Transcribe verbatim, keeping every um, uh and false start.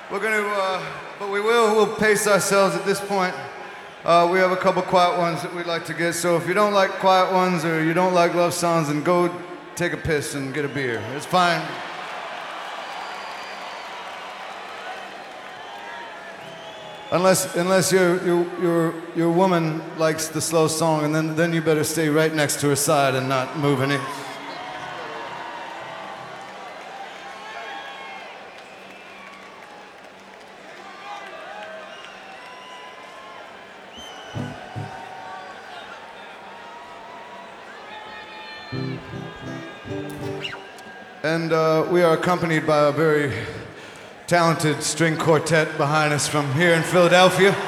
We're going to, uh, but we will, we'll pace ourselves at this point. Uh, we have a couple quiet ones that we'd like to get, so if you don't like quiet ones or you don't like love songs, then go take a piss and get a beer. It's fine. Unless, unless your, your, your, your woman likes the slow song, and then, then you better stay right next to her side and not move any. And uh, we are accompanied by a very talented string quartet behind us from here in Philadelphia.